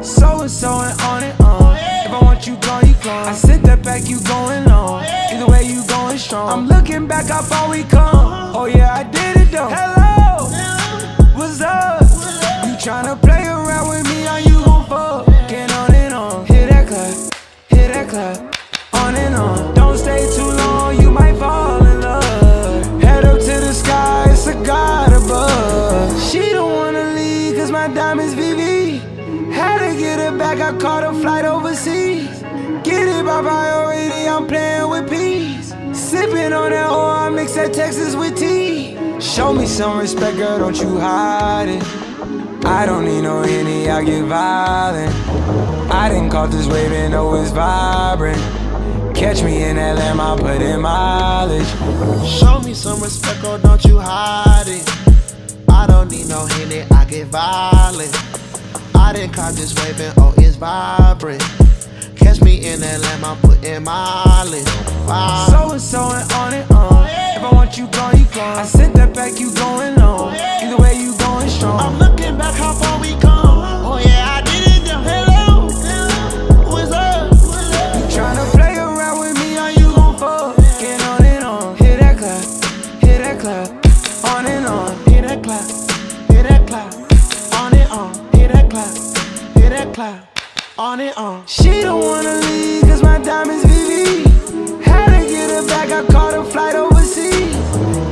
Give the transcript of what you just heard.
So and so and on and on. If I want you gone, you gone. I sent that back, you going on. Either way, you going strong. I'm looking back, how far we come. Oh yeah, I did it though. Hello, what's up? You tryna play around with me, or you gon' fuck? Get on and on. Hit that clap, on and on. Don't stay too long, you might fall in love. Head up to the sky, it's a god above. She don't wanna leave, cause my diamond's VV. Had to get her back, I caught a flight overseas. Get it by priority, I'm playing with peas. Sipping on that oil, I mix that Texas with tea. Show me some respect, girl, don't you hide it. I don't need no Henny, I get violent. I didn't caught this wave and know it's vibrant. Catch me in that lamb, I put in mileage. Show me some respect, or don't you hide it. I don't need no Henny, I get violent. I didn't caught this wave and oh, it's vibrant. Catch me in that lamb, I put in mileage. So and so and on and on. If I want you gone, you gone. I sent that back, you going on. Either way, you going strong. I'm looking back, how far we come. Oh yeah, I did it though. Hello, what's up? You tryna play around with me, or you gon' fuck? Get on and on. Hit that clap, on and on. Hit that clap, on and on. Hit that clap, on and on. She don't wanna leave, cause my diamond's VV. Had to get her back, I caught a flight overseas.